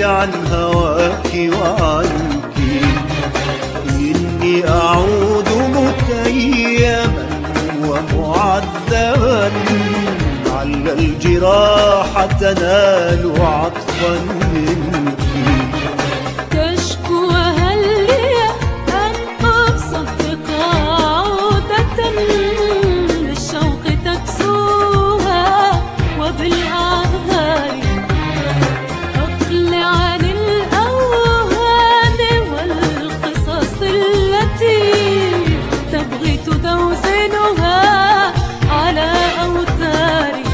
عن هواك وعنك، إني أعود متيما ومعذبا، على الجراح تنال عطفا منك. تشكو وهل لي أن أصدق عودة، للشوق تكسوها وبالأعذار أقلع عن الأوهام والقصص التي تبغي تدوزنها على أوتاري.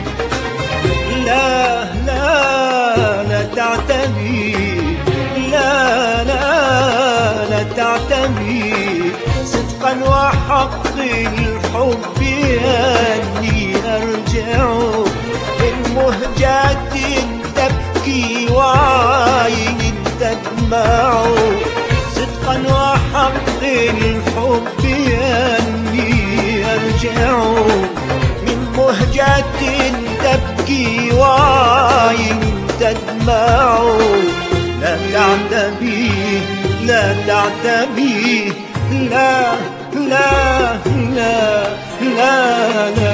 لا لا لا تعتمي، لا لا لا تعتمي، صدقا وحق الحب أني أرجع من مهجة تبكي وعين تدمع، صدقا وحق الحب أني أرجع من مهجة تبكي وعين تدمع. لا تعتبي لا تعتبي، لا لا لا لا لا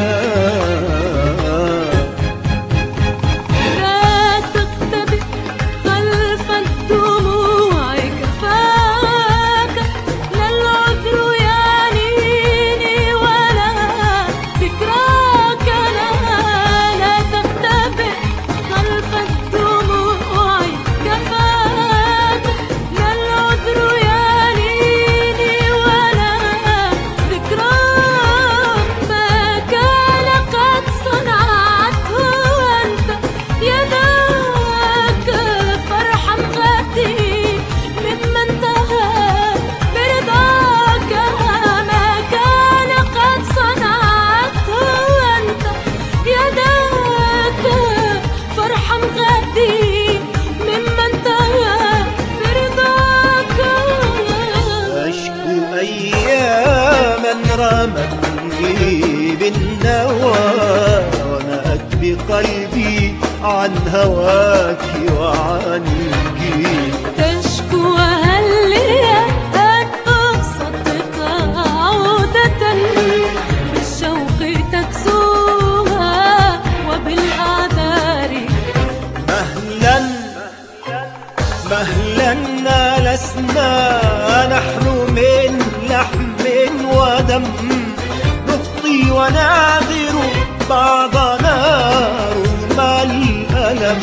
رمتني بالنوى، ونأت بقلبي عن هواك وعنك. تشكو وهل لي أن أصدق عودة، بالشوق تكسوها وبالأعذار. مهلا مهلا لسنا نحن من لحم ودم، نخطي ونعذر بعضنا رغم الألم.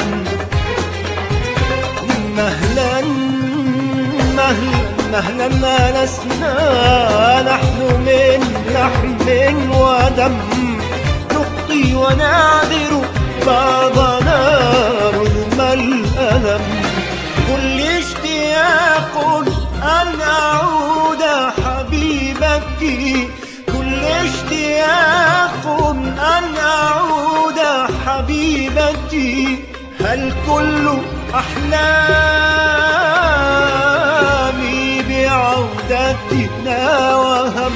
مهلا مهلا مهلا لسنا نحن من لحم ودم، نخطي ونعذر بعضنا رغم الألم. كل اشتياق أن أعود حبيبتي، كل اشتياق أن أعود حبيبتي. هل كل أحلامي بعودتنا وهم؟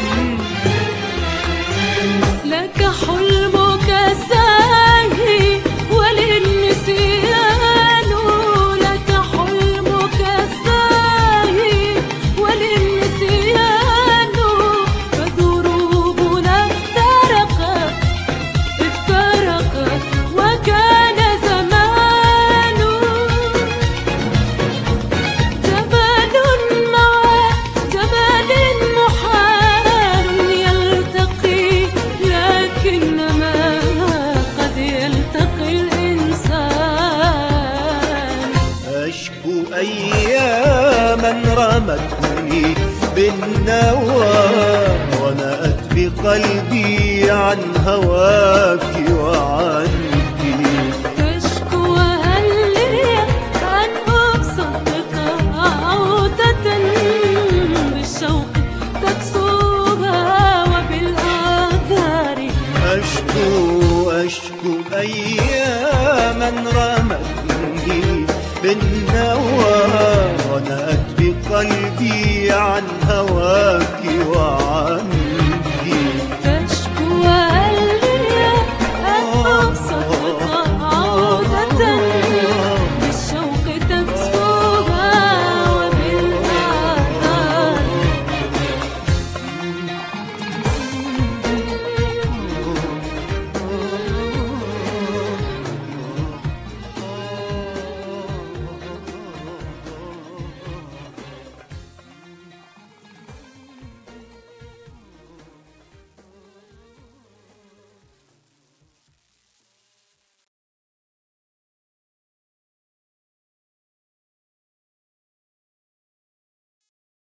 لك حلمك ساهي وللنسيان، لك حلمك ساهي وللنسيان. فدروبنا افترقت وكان زمان، جبل مع جبل محال يلتقي، لكنما قد يلتقي الإنسان. أشكو أياما رمتني بالنوى، ونأت بقلبي عن هواك وعنك. تشكو وهل لي أن أصدق عودة، بالشوق تكسوها وبالآثار. أشكو أياما رمتني بالنوى،